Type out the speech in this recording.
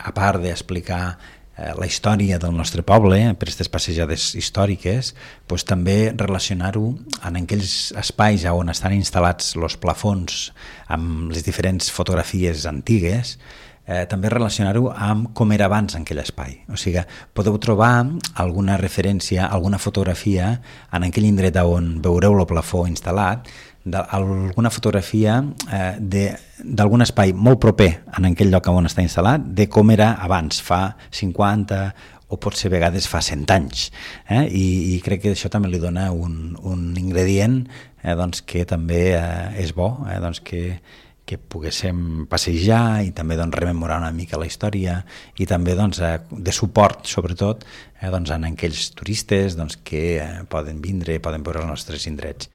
a part d'explicar la història del nostre poble per aquestes passejades històriques, doncs també relacionar-ho en aquells espais on estan instal·lats els plafons amb les diferents fotografies antigues, també relacionar-ho amb com era abans en aquell espai. O sigui, podeu trobar alguna referència, alguna fotografia en aquell indret on veureu el plafó instal·lat, alguna fotografia d'algun espai molt proper en aquell lloc on està instal·lat, de com era abans, fa 50 o potser a vegades fa 100 anys. I crec que això també li dona un ingredient doncs, que també és bo, doncs, que poguéssim passejar i també doncs, rememorar una mica la història i també doncs, de suport, sobretot, doncs, en aquells turistes doncs, que poden vindre, poden veure els nostres indrets.